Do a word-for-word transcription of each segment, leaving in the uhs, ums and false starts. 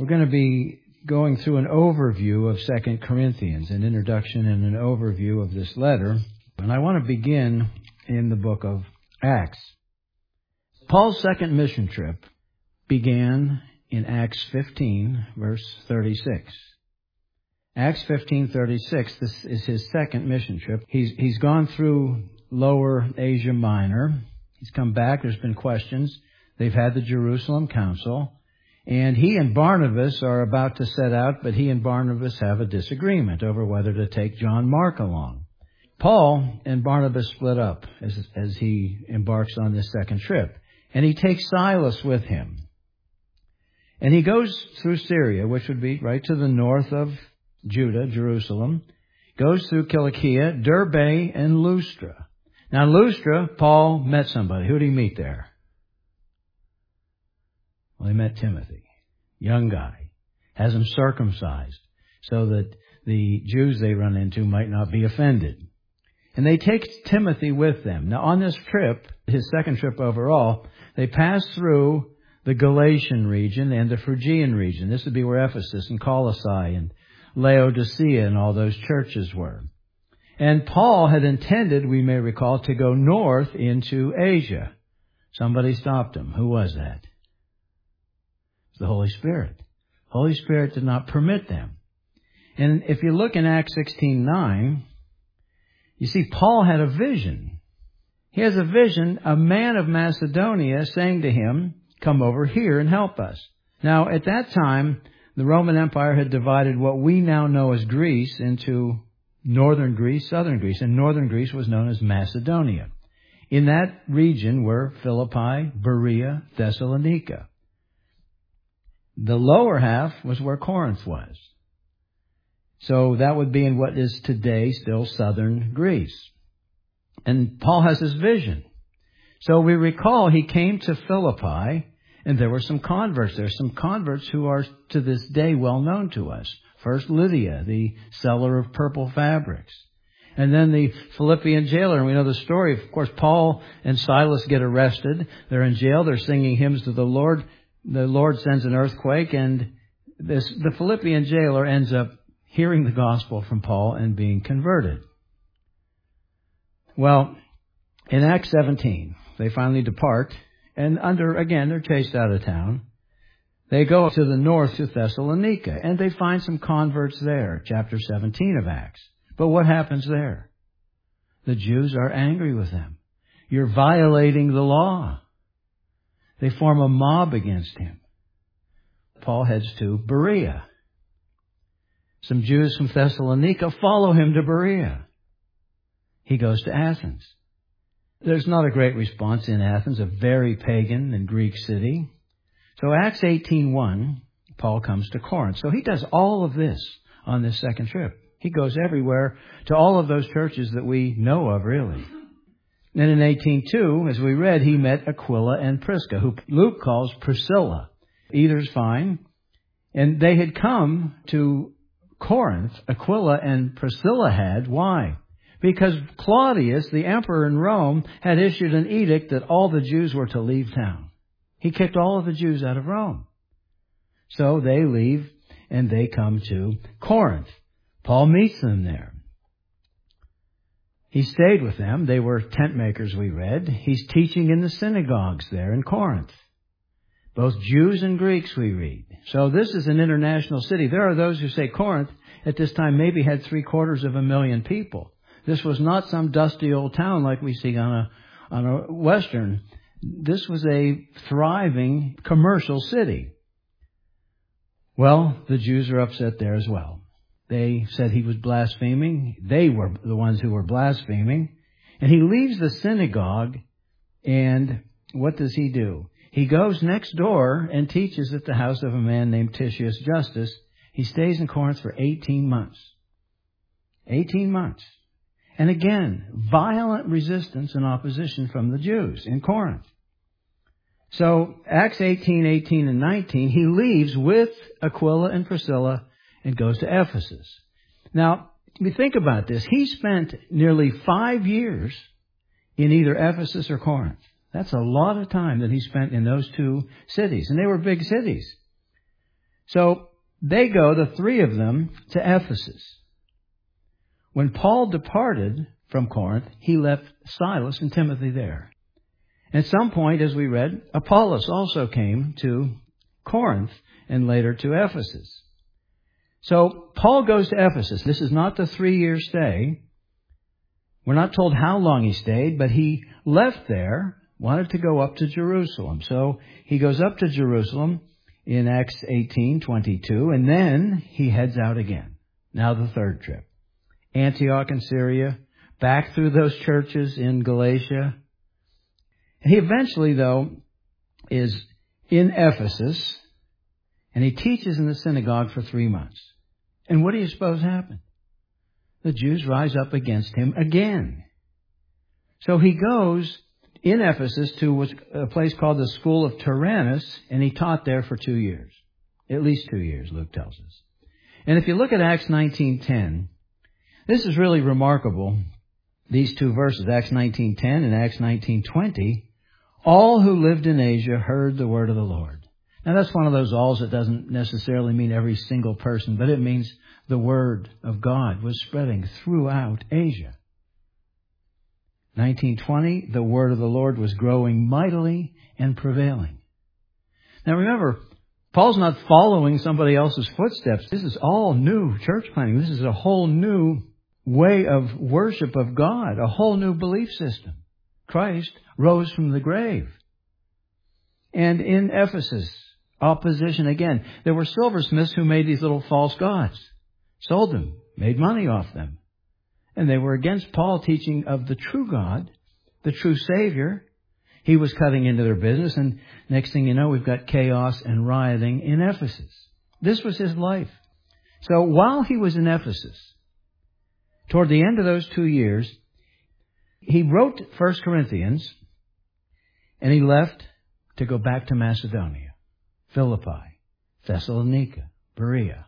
We're going to be going through an overview of Second Corinthians, an introduction and an overview of this letter. And I want to begin in the book of Acts. Paul's second mission trip began in Acts fifteen, verse thirty-six. Acts fifteen thirty-six, this is his second mission trip. He's, he's gone through Lower Asia Minor. He's come back. There's been questions. They've had the Jerusalem Council. And he and Barnabas are about to set out, but he and Barnabas have a disagreement over whether to take John Mark along. Paul and Barnabas split up as, as he embarks on this second trip. And he takes Silas with him. And he goes through Syria, which would be right to the north of Judah, Jerusalem. Goes through Cilicia, Derbe, and Lystra. Now, in Lystra, Paul met somebody. Who did he meet there? Well, he met Timothy, young guy, has him circumcised so that the Jews they run into might not be offended. And they take Timothy with them. Now, on this trip, his second trip overall, they pass through the Galatian region and the Phrygian region. This would be where Ephesus and Colossae and Laodicea and all those churches were. And Paul had intended, we may recall, to go north into Asia. Somebody stopped him. Who was that? The Holy Spirit. Holy Spirit did not permit them. And if you look in Acts sixteen nine, you see Paul had a vision. He has a vision, a man of Macedonia saying to him, come over here and help us. Now, at that time, the Roman Empire had divided what we now know as Greece into northern Greece, southern Greece, and northern Greece was known as Macedonia. In that region were Philippi, Berea, Thessalonica. The lower half was where Corinth was. So that would be in what is today still southern Greece. And Paul has his vision. So we recall he came to Philippi, and there were some converts there, some converts who are to this day well known to us. First Lydia, the seller of purple fabrics. And then the Philippian jailer, and we know the story. Of course, Paul and Silas get arrested. They're in jail. They're singing hymns to the Lord. The Lord sends an earthquake, and this, the Philippian jailer ends up hearing the gospel from Paul and being converted. Well, in Acts seventeen, they finally depart, and under, again, they're chased out of town. They go to the north to Thessalonica, and they find some converts there, chapter seventeen of Acts. But what happens there? The Jews are angry with them. You're violating the law. They form a mob against him. Paul heads to Berea. Some Jews from Thessalonica follow him to Berea. He goes to Athens. There's not a great response in Athens, a very pagan and Greek city. So Acts eighteen one, Paul comes to Corinth. So he does all of this on this second trip. He goes everywhere to all of those churches that we know of, really. And in eighteen two, as we read, he met Aquila and Prisca, who Luke calls Priscilla. Either's fine. And they had come to Corinth, Aquila and Priscilla had. Why? Because Claudius, the emperor in Rome, had issued an edict that all the Jews were to leave town. He kicked all of the Jews out of Rome. So they leave and they come to Corinth. Paul meets them there. He stayed with them. They were tent makers, we read. He's teaching in the synagogues there in Corinth. Both Jews and Greeks, we read. So this is an international city. There are those who say Corinth at this time maybe had three quarters of a million people. This was not some dusty old town like we see on a, on a western. This was a thriving commercial city. Well, the Jews are upset there as well. They said he was blaspheming. They were the ones who were blaspheming. And he leaves the synagogue, and what does he do? He goes next door and teaches at the house of a man named Titius Justus. He stays in Corinth for eighteen months. eighteen months. And again, violent resistance and opposition from the Jews in Corinth. So, Acts eighteen, eighteen, and nineteen, he leaves with Aquila and Priscilla and goes to Ephesus. Now, we think about this. He spent nearly five years in either Ephesus or Corinth. That's a lot of time that he spent in those two cities. And they were big cities. So they go, the three of them, to Ephesus. When Paul departed from Corinth, he left Silas and Timothy there. At some point, as we read, Apollos also came to Corinth and later to Ephesus. So Paul goes to Ephesus. This is not the three-year stay. We're not told how long he stayed, but he left there, wanted to go up to Jerusalem. So he goes up to Jerusalem in Acts eighteen twenty-two, and then he heads out again. Now the third trip. Antioch in Syria, back through those churches in Galatia. He eventually, though, is in Ephesus, and he teaches in the synagogue for three months. And what do you suppose happened? The Jews rise up against him again. So he goes in Ephesus to a place called the School of Tyrannus, and he taught there for two years. At least two years, Luke tells us. And if you look at Acts nineteen ten, this is really remarkable. These two verses, Acts nineteen ten and Acts nineteen twenty, all who lived in Asia heard the word of the Lord. Now that's one of those alls that doesn't necessarily mean every single person, but it means the word of God was spreading throughout Asia. nineteen twenty, the word of the Lord was growing mightily and prevailing. Now remember, Paul's not following somebody else's footsteps. This is all new church planting. This is a whole new way of worship of God, a whole new belief system. Christ rose from the grave. And in Ephesus, opposition again. There were silversmiths who made these little false gods, sold them, made money off them. And they were against Paul teaching of the true God, the true Savior. He was cutting into their business, and next thing you know, we've got chaos and rioting in Ephesus. This was his life. So while he was in Ephesus, toward the end of those two years, he wrote First Corinthians, and he left to go back to Macedonia, Philippi, Thessalonica, Berea.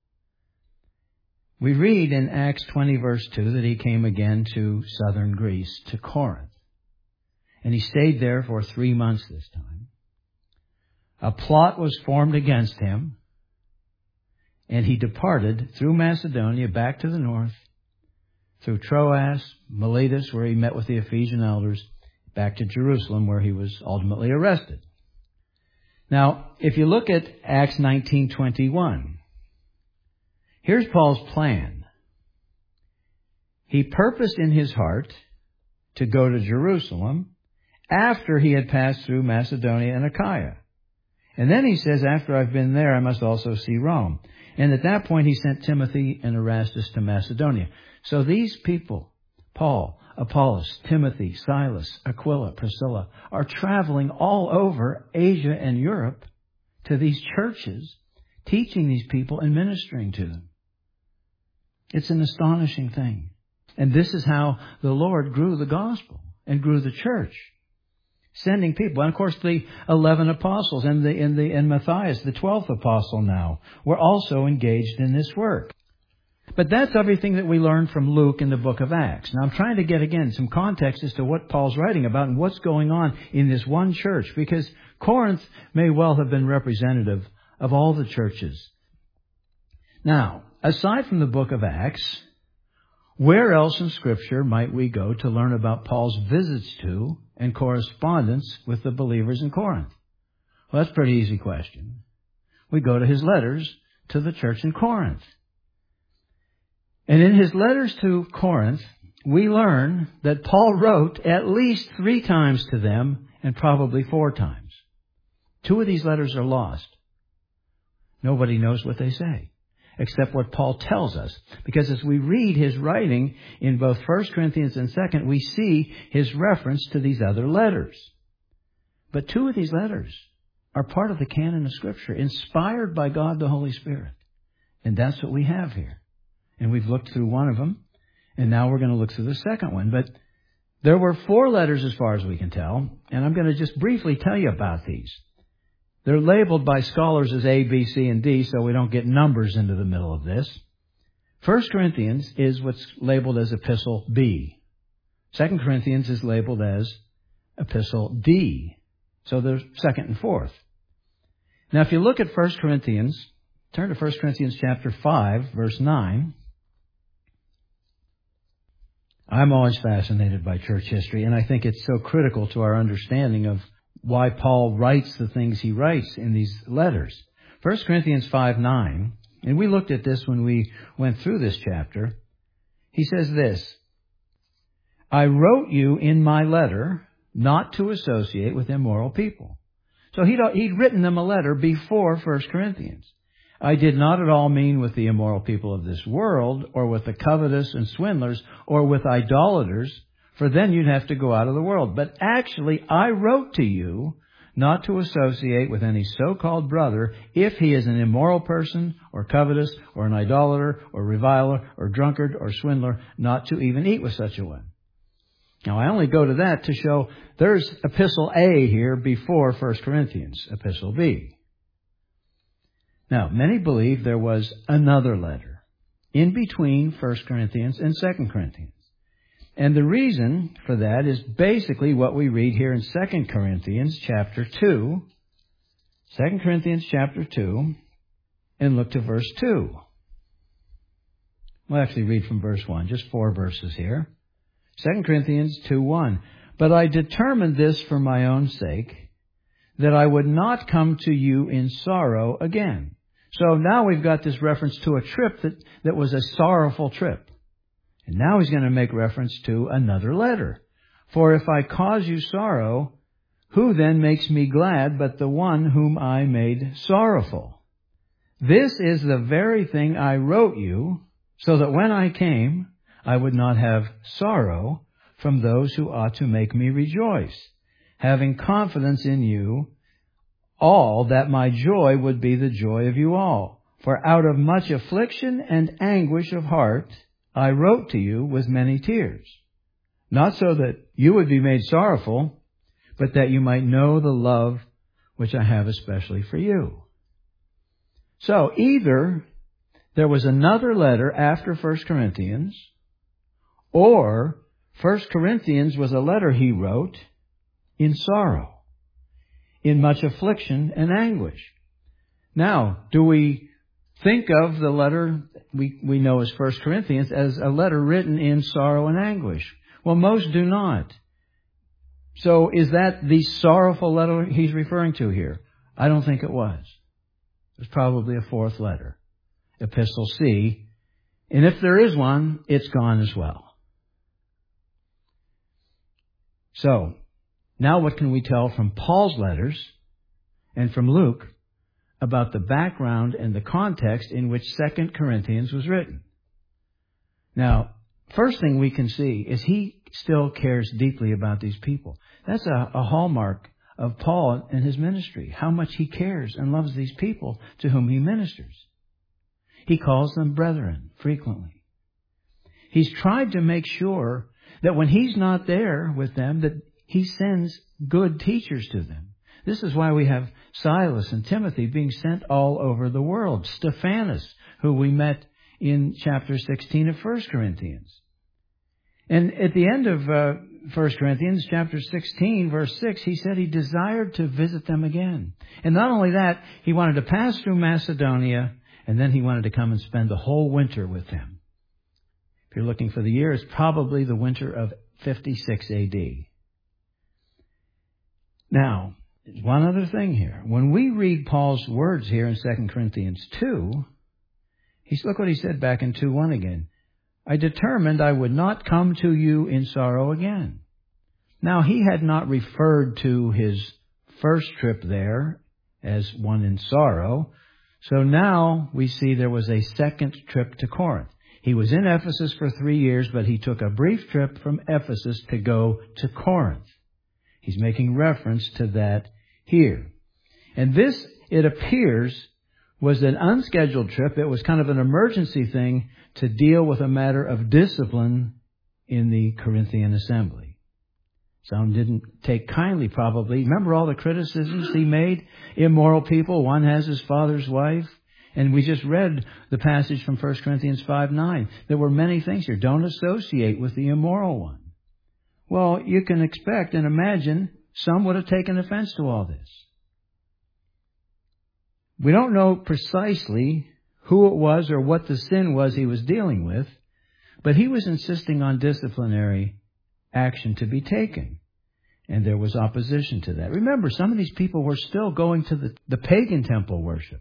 We read in Acts twenty, verse two, that he came again to southern Greece, to Corinth. And he stayed there for three months this time. A plot was formed against him, and he departed through Macedonia back to the north, through Troas, Miletus, where he met with the Ephesian elders, back to Jerusalem, where he was ultimately arrested. Now, if you look at Acts nineteen twenty-one, here's Paul's plan. He purposed in his heart to go to Jerusalem after he had passed through Macedonia and Achaia. And then he says, after I've been there, I must also see Rome. And at that point, he sent Timothy and Erastus to Macedonia. So these people, Paul, Apollos, Timothy, Silas, Aquila, Priscilla, are traveling all over Asia and Europe to these churches, teaching these people and ministering to them. It's an astonishing thing. And this is how the Lord grew the gospel and grew the church. Sending people. And of course the eleven apostles and the, and the, and Matthias, the twelfth apostle now, were also engaged in this work. But that's everything that we learn from Luke in the book of Acts. Now I'm trying to get again some context as to what Paul's writing about and what's going on in this one church, because Corinth may well have been representative of all the churches. Now, aside from the book of Acts, where else in Scripture might we go to learn about Paul's visits to and correspondence with the believers in Corinth? Well, that's a pretty easy question. We go to his letters to the church in Corinth. And in his letters to Corinth, we learn that Paul wrote at least three times to them and probably four times. Two of these letters are lost. Nobody knows what they say, except what Paul tells us. Because as we read his writing in both First Corinthians and Second, we see his reference to these other letters. But two of these letters are part of the canon of Scripture, inspired by God the Holy Spirit. And that's what we have here. And we've looked through one of them, and now we're going to look through the second one. But there were four letters as far as we can tell, and I'm going to just briefly tell you about these. They're labeled by scholars as A, B, C, and D, so we don't get numbers into the middle of this. First Corinthians is what's labeled as Epistle B. Second Corinthians is labeled as Epistle D. So there's second and fourth. Now, if you look at First Corinthians, Turn to First Corinthians chapter five, verse nine. I'm always fascinated by church history, and I think it's so critical to our understanding of why Paul writes the things he writes in these letters. First Corinthians five nine, and we looked at this when we went through this chapter. He says this, I wrote you in my letter not to associate with immoral people. So he'd, he'd written them a letter before First Corinthians. I did not at all mean with the immoral people of this world, or with the covetous and swindlers, or with idolaters, for then you'd have to go out of the world. But actually, I wrote to you not to associate with any so-called brother if he is an immoral person, or covetous, or an idolater, or reviler, or drunkard, or swindler, not to even eat with such a one. Now, I only go to that to show there's Epistle A here before First Corinthians, Epistle B. Now, many believe there was another letter in between First Corinthians and Second Corinthians. And the reason for that is basically what we read here in Second Corinthians chapter two. Second Corinthians chapter two, and look to verse two. We'll actually read from verse one, just four verses here. Second Corinthians two one. But I determined this for my own sake, that I would not come to you in sorrow again. So now we've got this reference to a trip that, that was a sorrowful trip. And now he's going to make reference to another letter. For if I cause you sorrow, who then makes me glad but the one whom I made sorrowful? This is the very thing I wrote you, so that when I came, I would not have sorrow from those who ought to make me rejoice, having confidence in you all, that my joy would be the joy of you all. For out of much affliction and anguish of heart, I wrote to you with many tears, not so that you would be made sorrowful, but that you might know the love which I have especially for you. So either there was another letter after First Corinthians, or First Corinthians was a letter he wrote in sorrow, in much affliction and anguish. Now, do we think of the letter we, we know as First Corinthians as a letter written in sorrow and anguish? Well, most do not. So is that the sorrowful letter he's referring to here? I don't think it was. It was probably a fourth letter, Epistle C. And if there is one, it's gone as well. So, now what can we tell from Paul's letters and from Luke about the background and the context in which Second Corinthians was written? Now, first thing we can see is he still cares deeply about these people. That's a, a hallmark of Paul and his ministry, how much he cares and loves these people to whom he ministers. He calls them brethren frequently. He's tried to make sure that when he's not there with them, that he sends good teachers to them. This is why we have Silas and Timothy being sent all over the world. Stephanas, who we met in chapter sixteen of First Corinthians. And at the end of uh, First Corinthians, chapter sixteen, verse six, he said he desired to visit them again. And not only that, he wanted to pass through Macedonia, and then he wanted to come and spend the whole winter with them. If you're looking for the year, it's probably the winter of fifty-six A D. Now, one other thing here. When we read Paul's words here in Second Corinthians two, he's, look what he said back in two one again. I determined I would not come to you in sorrow again. Now, he had not referred to his first trip there as one in sorrow. So now we see there was a second trip to Corinth. He was in Ephesus for three years, but he took a brief trip from Ephesus to go to Corinth. He's making reference to that here. And this, it appears, was an unscheduled trip. It was kind of an emergency thing to deal with a matter of discipline in the Corinthian assembly. Some didn't take kindly, probably. Remember all the criticisms he made? Immoral people, one has his father's wife. And we just read the passage from First Corinthians five nine. There were many things here. Don't associate with the immoral one. Well, you can expect and imagine some would have taken offense to all this. We don't know precisely who it was or what the sin was he was dealing with, but he was insisting on disciplinary action to be taken. And there was opposition to that. Remember, some of these people were still going to the, the pagan temple worship.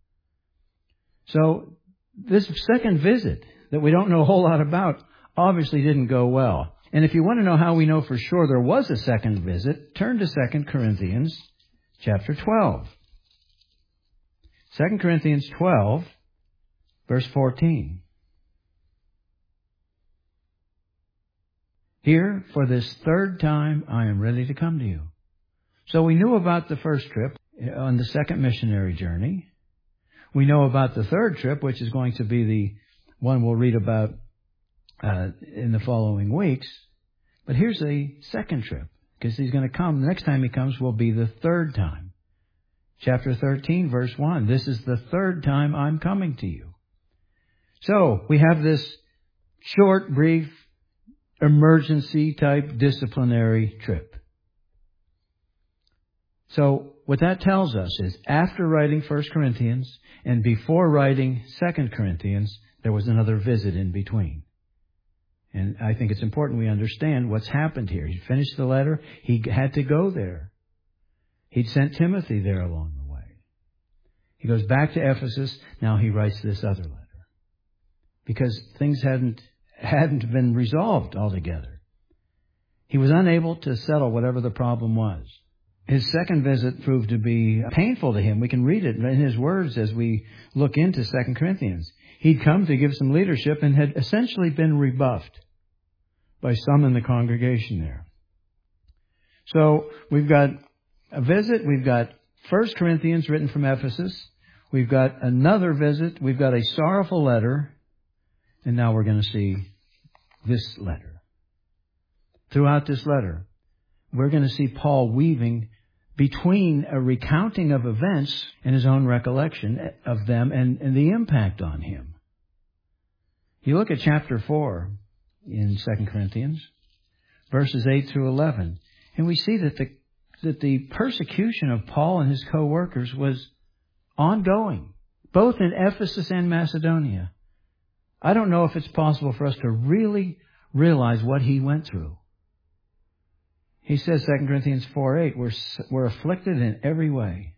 So this second visit that we don't know a whole lot about obviously didn't go well. And if you want to know how we know for sure there was a second visit, turn to Second Corinthians chapter twelve. Second Corinthians twelve, verse fourteen. Here, for this third time, I am ready to come to you. So we knew about the first trip on the second missionary journey. We know about the third trip, which is going to be the one we'll read about uh, in the following weeks. But here's a second trip, because he's going to come. The next time he comes will be the third time. Chapter thirteen, verse one. This is the third time I'm coming to you. So we have this short, brief, emergency type disciplinary trip. So what that tells us is after writing First Corinthians and before writing Second Corinthians, there was another visit in between. And I think it's important we understand what's happened here. He finished the letter. He had to go there. He'd sent Timothy there along the way. He goes back to Ephesus. Now he writes this other letter. Because things hadn't hadn't been resolved altogether. He was unable to settle whatever the problem was. His second visit proved to be painful to him. We can read it in his words as we look into Second Corinthians. He'd come to give some leadership and had essentially been rebuffed by some in the congregation there. So we've got a visit. We've got First Corinthians written from Ephesus. We've got another visit. We've got a sorrowful letter. And now we're going to see this letter. Throughout this letter, we're going to see Paul weaving between a recounting of events and his own recollection of them and, and the impact on him. You look at chapter four in Second Corinthians, verses eight through eleven, and we see that the that the persecution of Paul and his co-workers was ongoing, both in Ephesus and Macedonia. I don't know if it's possible for us to really realize what he went through. He says, Second Corinthians four eight, we're, we're afflicted in every way,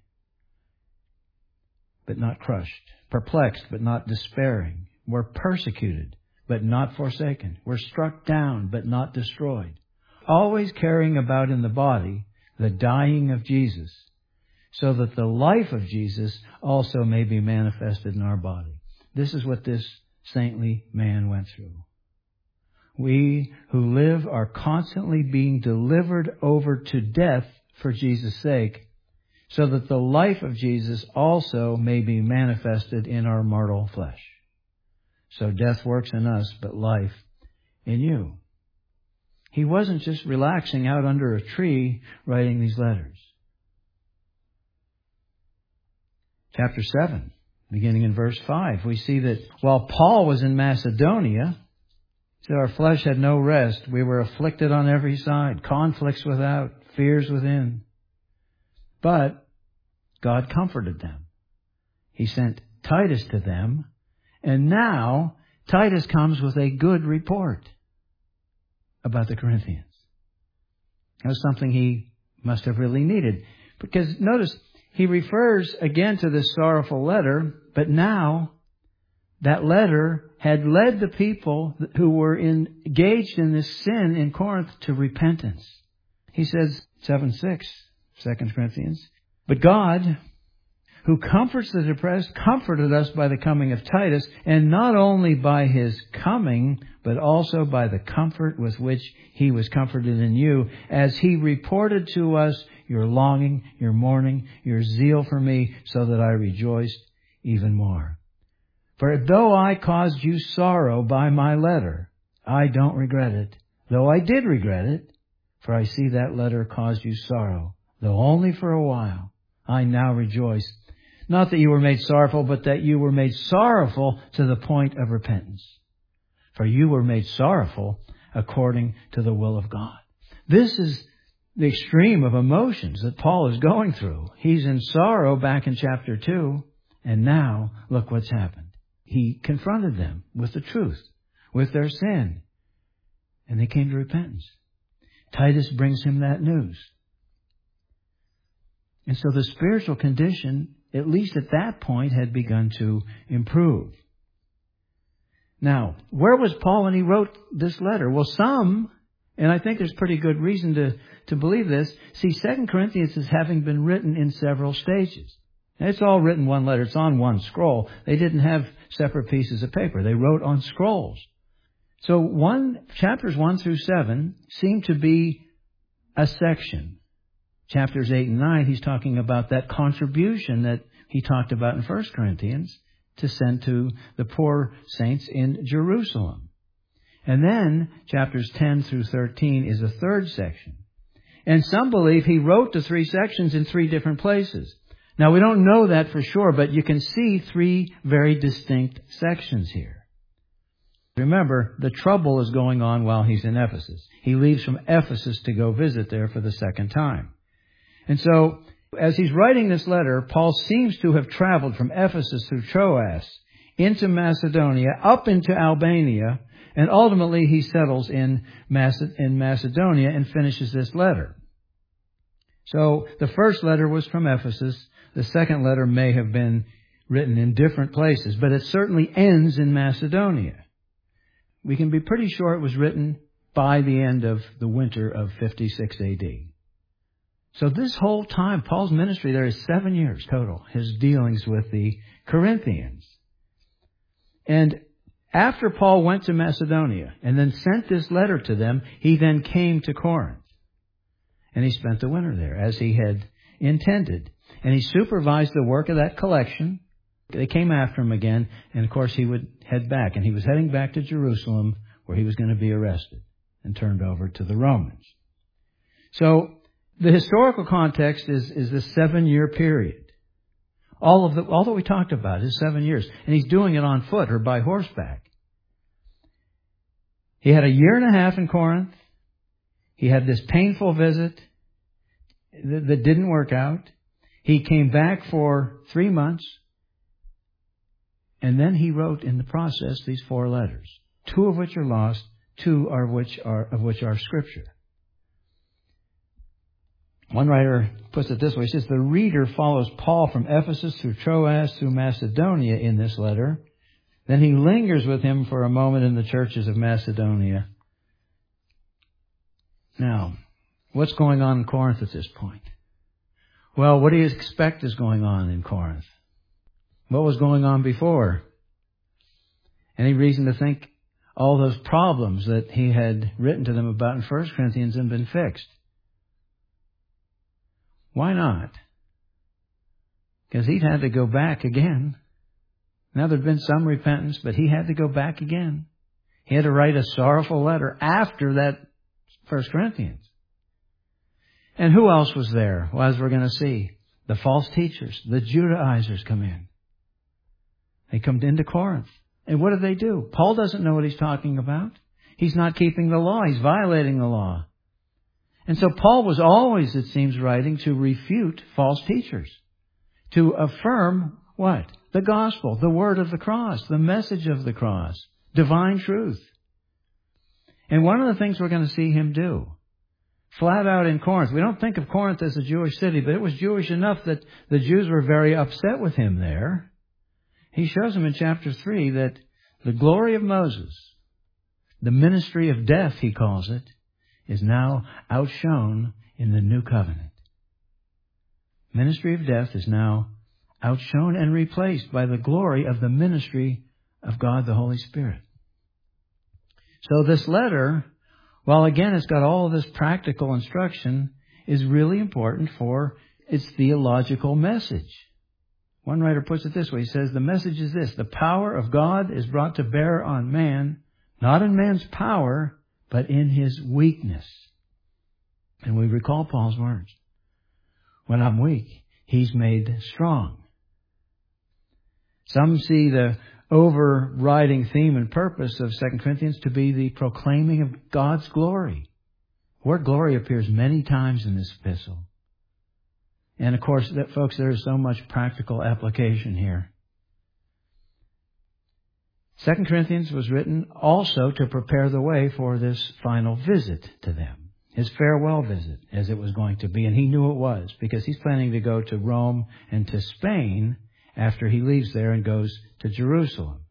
but not crushed. Perplexed, but not despairing. We're persecuted, but not forsaken. We're struck down, but not destroyed. Always carrying about in the body the dying of Jesus, so that the life of Jesus also may be manifested in our body. This is what this saintly man went through. We who live are constantly being delivered over to death for Jesus' sake, so that the life of Jesus also may be manifested in our mortal flesh. So death works in us, but life in you. He wasn't just relaxing out under a tree writing these letters. Chapter seven. Beginning in verse five, we see that while Paul was in Macedonia, he said, our flesh had no rest. We were afflicted on every side, conflicts without, fears within. But God comforted them. He sent Titus to them, and now Titus comes with a good report about the Corinthians. That was something he must have really needed. Because notice, he refers again to this sorrowful letter, but now that letter had led the people who were in, engaged in this sin in Corinth to repentance. He says, seven six, Second Corinthians, but God, who comforts the depressed, comforted us by the coming of Titus, and not only by his coming, but also by the comfort with which he was comforted in you, as he reported to us your longing, your mourning, your zeal for me, so that I rejoiced even more. For though I caused you sorrow by my letter, I don't regret it, though I did regret it, for I see that letter caused you sorrow, though only for a while. I now rejoice, not that you were made sorrowful, but that you were made sorrowful to the point of repentance. For you were made sorrowful according to the will of God. This is the extreme of emotions that Paul is going through. He's in sorrow back in chapter two. And now, look what's happened. He confronted them with the truth, with their sin. And they came to repentance. Titus brings him that news. And so the spiritual condition, at least at that point, had begun to improve. Now, where was Paul when he wrote this letter? Well, some, and I think there's pretty good reason to, to believe this, see Second Corinthians as having been written in several stages. It's all written one letter. It's on one scroll. They didn't have separate pieces of paper. They wrote on scrolls. So one, chapters one through seven seem to be a section. Chapters eight and nine, he's talking about that contribution that he talked about in First Corinthians to send to the poor saints in Jerusalem. And then chapters ten through thirteen is a third section. And some believe he wrote the three sections in three different places. Now, we don't know that for sure, but you can see three very distinct sections here. Remember, the trouble is going on while he's in Ephesus. He leaves from Ephesus to go visit there for the second time. And so, as he's writing this letter, Paul seems to have traveled from Ephesus through Troas into Macedonia, up into Albania, and ultimately he settles in Macedonia and finishes this letter. So, the first letter was from Ephesus. The second letter may have been written in different places, but it certainly ends in Macedonia. We can be pretty sure it was written by the end of the winter of fifty-six A D. So this whole time, Paul's ministry there is seven years total, his dealings with the Corinthians. And after Paul went to Macedonia and then sent this letter to them, he then came to Corinth. And he spent the winter there as he had intended. And he supervised the work of that collection. They came after him again, and of course he would head back. And he was heading back to Jerusalem, where he was going to be arrested and turned over to the Romans. So the historical context is, is this seven-year period. All of the, all that we talked about is seven years. And he's doing it on foot or by horseback. He had a year and a half in Corinth. He had this painful visit that, that didn't work out. He came back for three months. And then he wrote in the process these four letters, two of which are lost, two are which are of which are Scripture. One writer puts it this way. He says, the reader follows Paul from Ephesus through Troas through Macedonia in this letter. Then he lingers with him for a moment in the churches of Macedonia. Now, what's going on in Corinth at this point? Well, what do you expect is going on in Corinth? What was going on before? Any reason to think all those problems that he had written to them about in First Corinthians had been fixed? Why not? Because he'd had to go back again. Now there'd been some repentance, but he had to go back again. He had to write a sorrowful letter after that First Corinthians. And who else was there? Well, as we're going to see, the false teachers, the Judaizers come in. They come into Corinth. And what do they do? Paul doesn't know what he's talking about. He's not keeping the law. He's violating the law. And so Paul was always, it seems, writing to refute false teachers. To affirm what? The gospel, the word of the cross, the message of the cross, divine truth. And one of the things we're going to see him do, flat out in Corinth, we don't think of Corinth as a Jewish city, but it was Jewish enough that the Jews were very upset with him there. He shows them in chapter three that the glory of Moses, the ministry of death, he calls it, is now outshone in the new covenant. Ministry of death is now outshone and replaced by the glory of the ministry of God the Holy Spirit. So this letter, while again it's got all of this practical instruction, is really important for its theological message. One writer puts it this way. He says, the message is this: the power of God is brought to bear on man, not in man's power, but in his weakness. And we recall Paul's words. When I'm weak, he's made strong. Some see the overriding theme and purpose of Second Corinthians to be the proclaiming of God's glory. The word glory appears many times in this epistle. And of course, that, folks, there is so much practical application here. Second Corinthians was written also to prepare the way for this final visit to them. His farewell visit, as it was going to be. And he knew it was, because he's planning to go to Rome and to Spain after he leaves there and goes to Jerusalem.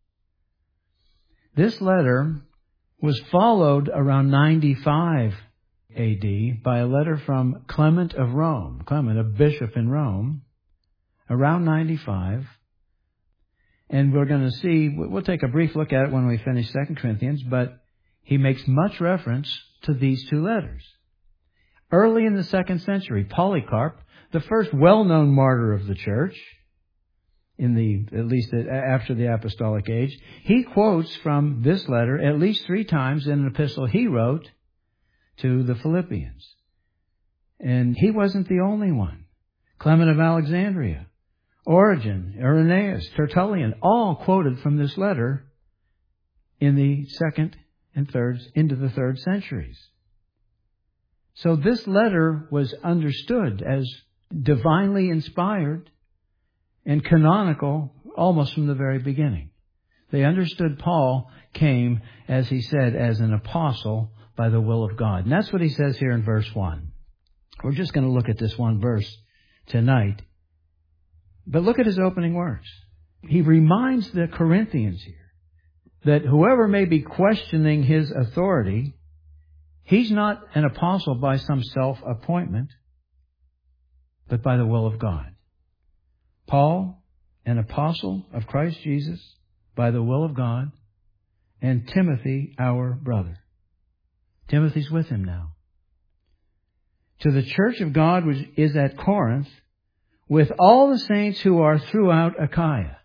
This letter was followed around ninety-five A D by a letter from Clement of Rome. Clement, a bishop in Rome, around ninety-five. And we're going to see, we'll take a brief look at it when we finish Second Corinthians, but he makes much reference to these two letters. Early in the second century, Polycarp, the first well-known martyr of the church, in the, at least after the apostolic age, he quotes from this letter at least three times in an epistle he wrote to the Philippians. And he wasn't the only one. Clement of Alexandria, Origen, Irenaeus, Tertullian, all quoted from this letter in the second and third, into the third centuries. So this letter was understood as divinely inspired and canonical almost from the very beginning. They understood Paul came, as he said, as an apostle by the will of God. And that's what he says here in verse one. We're just going to look at this one verse tonight. But look at his opening words. He reminds the Corinthians here that whoever may be questioning his authority, he's not an apostle by some self-appointment, but by the will of God. Paul, an apostle of Christ Jesus, by the will of God, and Timothy, our brother. Timothy's with him now. To the church of God which is at Corinth, with all the saints who are throughout Achaia.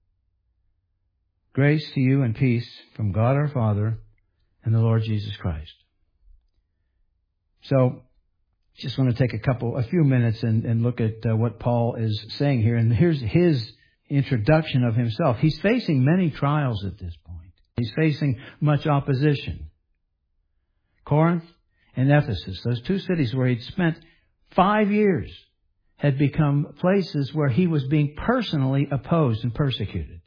Grace to you and peace from God our Father and the Lord Jesus Christ. So, just want to take a couple, a few minutes and, and look at uh, what Paul is saying here. And here's his introduction of himself. He's facing many trials at this point. He's facing much opposition. Corinth and Ephesus, those two cities where he'd spent five years, had become places where he was being personally opposed and persecuted.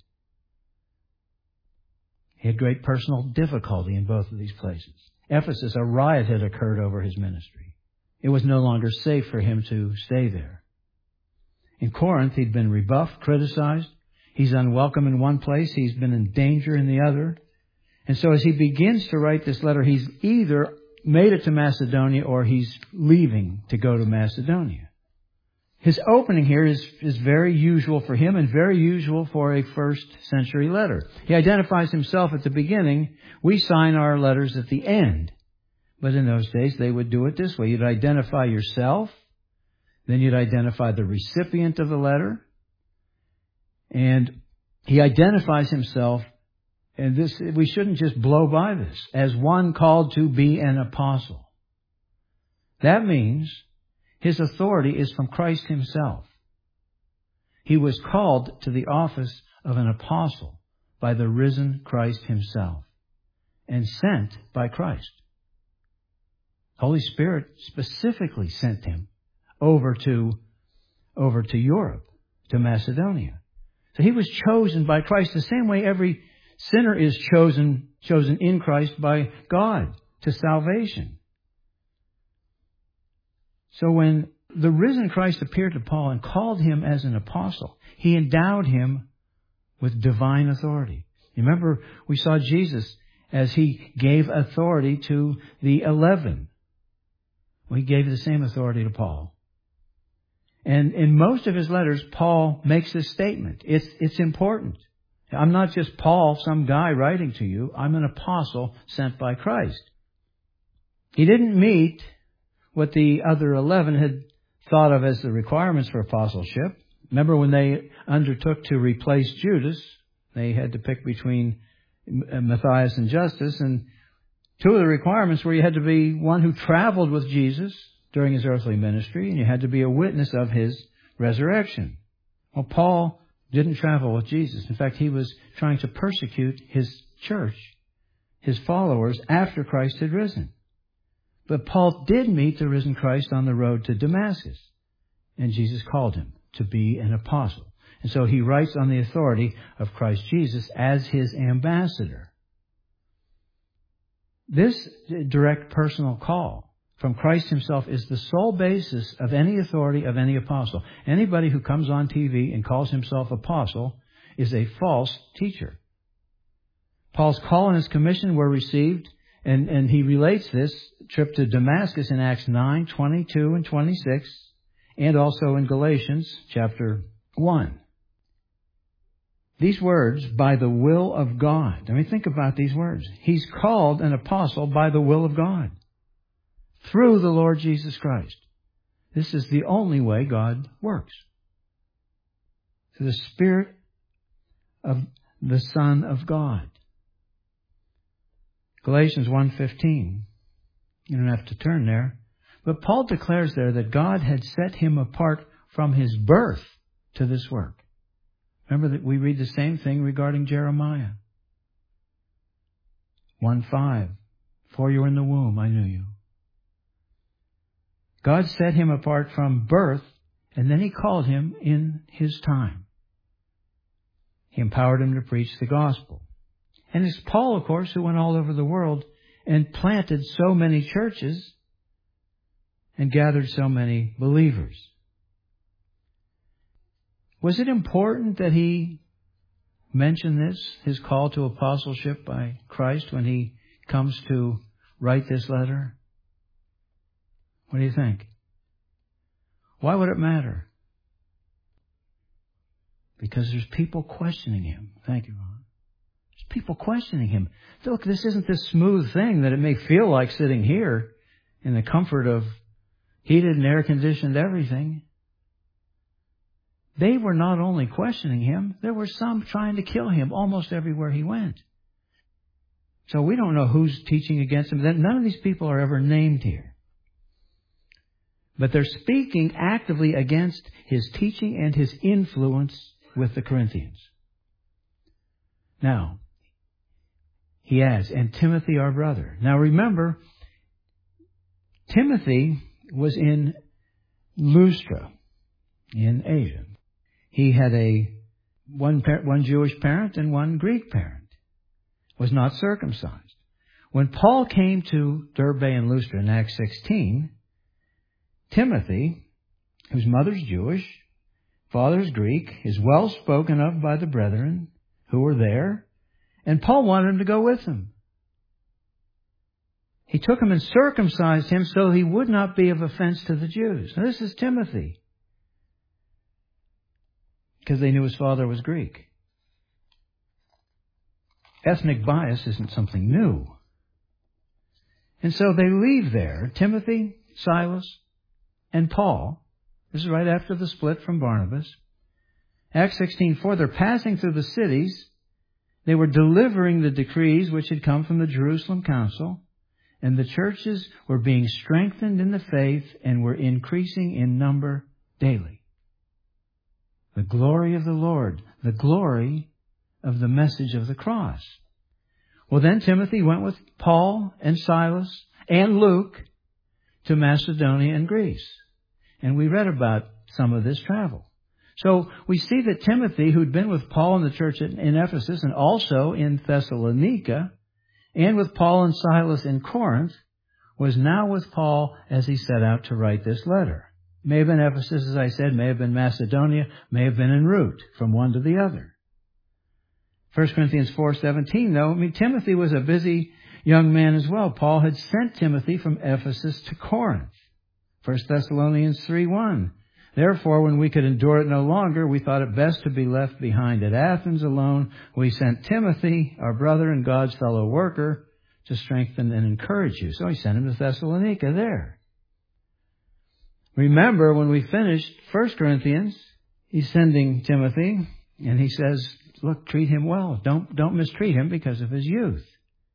He had great personal difficulty in both of these places. Ephesus, a riot had occurred over his ministry. It was no longer safe for him to stay there. In Corinth, he'd been rebuffed, criticized. He's unwelcome in one place. He's been in danger in the other. And so as he begins to write this letter, he's either made it to Macedonia or he's leaving to go to Macedonia. His opening here is, is very usual for him and very usual for a first century letter. He identifies himself at the beginning. We sign our letters at the end. But in those days, they would do it this way. You'd identify yourself. Then you'd identify the recipient of the letter. And he identifies himself, and this, we shouldn't just blow by this, as one called to be an apostle. That means his authority is from Christ himself. He was called to the office of an apostle by the risen Christ himself and sent by Christ. Holy Spirit specifically sent him over to, over to Europe, to Macedonia. So he was chosen by Christ the same way every sinner is chosen, chosen in Christ by God to salvation. So when the risen Christ appeared to Paul and called him as an apostle, he endowed him with divine authority. Remember, we saw Jesus as he gave authority to the eleven. Well, he gave the same authority to Paul. And in most of his letters, Paul makes this statement. It's, it's important. I'm not just Paul, some guy writing to you. I'm an apostle sent by Christ. He didn't meet what the other eleven had thought of as the requirements for apostleship. Remember when they undertook to replace Judas, they had to pick between Matthias and Justus, and two of the requirements were you had to be one who traveled with Jesus during his earthly ministry, and you had to be a witness of his resurrection. Well, Paul didn't travel with Jesus. In fact, he was trying to persecute his church, his followers, after Christ had risen. But Paul did meet the risen Christ on the road to Damascus. and Jesus called him to be an apostle. And so he writes on the authority of Christ Jesus as his ambassador. This direct personal call from Christ himself is the sole basis of any authority of any apostle. Anybody who comes on T V and calls himself apostle is a false teacher. Paul's call and his commission were received, and, and he relates this trip to Damascus in Acts nine, twenty-two and twenty-six, and also in Galatians chapter one. These words, by the will of God. I mean, think about these words. He's called an apostle by the will of God, through the Lord Jesus Christ. This is the only way God works. Through the Spirit of the Son of God. Galatians one fifteen. You don't have to turn there. But Paul declares there that God had set him apart from his birth to this work. Remember that we read the same thing regarding Jeremiah. one five. Before you were in the womb, I knew you. God set him apart from birth, and then he called him in his time. He empowered him to preach the gospel. And it's Paul, of course, who went all over the world and planted so many churches and gathered so many believers. Was it important that he mention this, his call to apostleship by Christ, when he comes to write this letter? What do you think? Why would it matter? Because there's people questioning him. Thank you, Ron. There's people questioning him. Look, this isn't this smooth thing that it may feel like sitting here in the comfort of heated and air-conditioned everything. They were not only questioning him, there were some trying to kill him almost everywhere he went. So we don't know who's teaching against him. None of these people are ever named here. But they're speaking actively against his teaching and his influence with the Corinthians. Now, he adds, and Timothy our brother. Now remember, Timothy was in Lystra, in Asia. He had a one par- one Jewish parent and one Greek parent. Was not circumcised. When Paul came to Derbe and Lystra in Acts sixteen, Timothy, whose mother's Jewish, father's Greek, is well spoken of by the brethren who were there, and Paul wanted him to go with him. He took him and circumcised him so he would not be of offense to the Jews. Now this is Timothy, because they knew his father was Greek. Ethnic bias isn't something new. And so they leave there, Timothy, Silas, and Paul. This is right after the split from Barnabas. Acts sixteen four, they're passing through the cities. They were delivering the decrees which had come from the Jerusalem council, and the churches were being strengthened in the faith and were increasing in number daily. The glory of the Lord, the glory of the message of the cross. Well, then Timothy went with Paul and Silas and Luke to Macedonia and Greece. And we read about some of this travel. So we see that Timothy, who'd been with Paul in the church in Ephesus and also in Thessalonica, and with Paul and Silas in Corinth, was now with Paul as he set out to write this letter. May have been Ephesus, as I said, may have been Macedonia, may have been en route from one to the other. First Corinthians four seventeen, though, I mean, Timothy was a busy young man as well. Paul had sent Timothy from Ephesus to Corinth. First Thessalonians three one, therefore, when we could endure it no longer, we thought it best to be left behind at Athens alone. We sent Timothy, our brother and God's fellow worker, to strengthen and encourage you. So he sent him to Thessalonica there. Remember, when we finished First Corinthians, he's sending Timothy, and he says, look, treat him well. Don't, don't mistreat him because of his youth.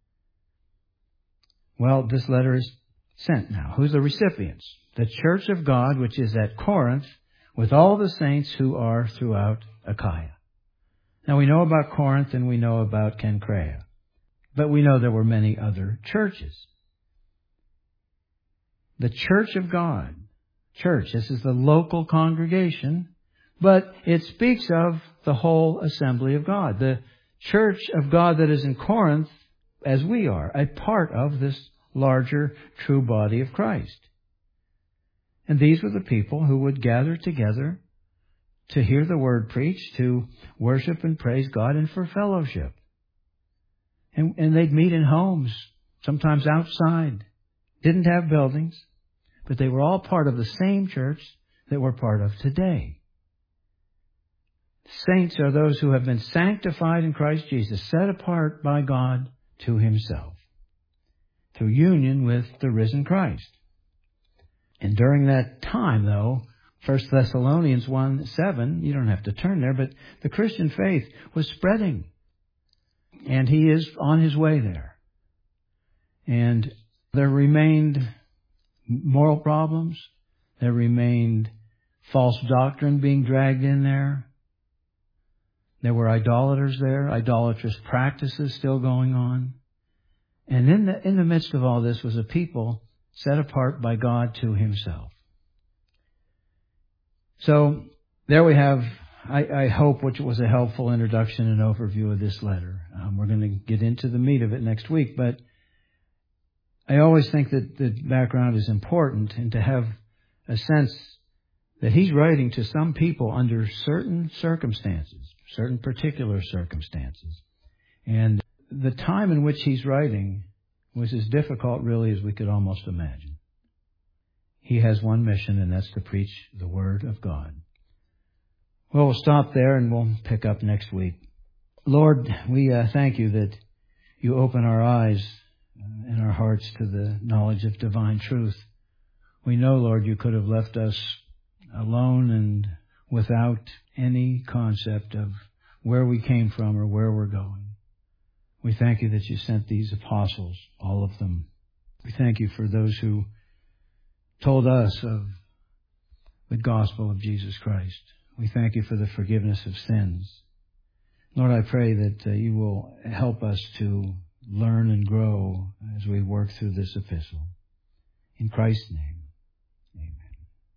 Well, this letter is sent now. Who's the recipients? The church of God, which is at Corinth, with all the saints who are throughout Achaia. Now, we know about Corinth and we know about Cenchrea, but we know there were many other churches. The church of God, church. This is the local congregation, but it speaks of the whole assembly of God. The church of God that is in Corinth, as we are, a part of this larger true body of Christ. And these were the people who would gather together to hear the word preached, to worship and praise God, and for fellowship. And, and they'd meet in homes, sometimes outside. Didn't have buildings, but they were all part of the same church that we're part of today. Saints are those who have been sanctified in Christ Jesus, set apart by God to Himself, through union with the risen Christ. And during that time, though, First Thessalonians one seven, you don't have to turn there, but the Christian faith was spreading. And he is on his way there. And there remained moral problems. There remained false doctrine being dragged in there. There were idolaters there, idolatrous practices still going on. And in the, in the midst of all this was a people set apart by God to Himself. So there we have, I, I hope, which was a helpful introduction and overview of this letter. Um, we're going to get into the meat of it next week, but I always think that the background is important, and to have a sense that he's writing to some people under certain circumstances, certain particular circumstances. And the time in which he's writing was as difficult, really, as we could almost imagine. He has one mission, and that's to preach the Word of God. Well, we'll stop there, and we'll pick up next week. Lord, we uh, thank You that You open our eyes and our hearts to the knowledge of divine truth. We know, Lord, You could have left us alone and without any concept of where we came from or where we're going. We thank You that You sent these apostles, all of them. We thank You for those who told us of the gospel of Jesus Christ. We thank You for the forgiveness of sins. Lord, I pray that uh, You will help us to learn and grow as we work through this epistle. In Christ's name.